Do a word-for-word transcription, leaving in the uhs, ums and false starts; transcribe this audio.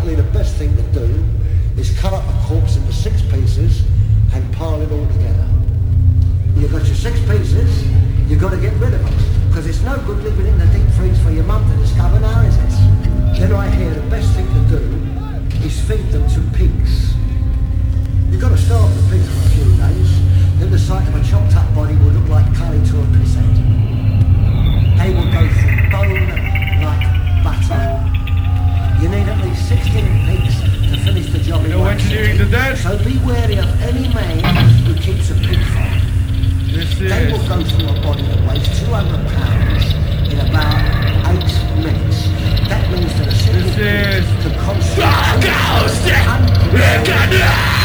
basically the best thing to do is cut up a corpse into six pieces and pile it all together. You've got your six pieces, you've got to get rid of them, because it's no good leaving it in the deep freeze for your mum to discover now, is it? Then I hear the best thing to do is feed them to pigs. You've got to starve the pigs for a few days, then the sight of a chopped up body will look like curry to a pisshead. They will go through bone like butter. You need at least sixteen pigs to finish the job in No one engineering sitting. to that. So be wary of any man who keeps a pig farm. This They will is... go through a body that weighs two hundred pounds in about eight minutes. That means that a single This pig is... can consume one hundred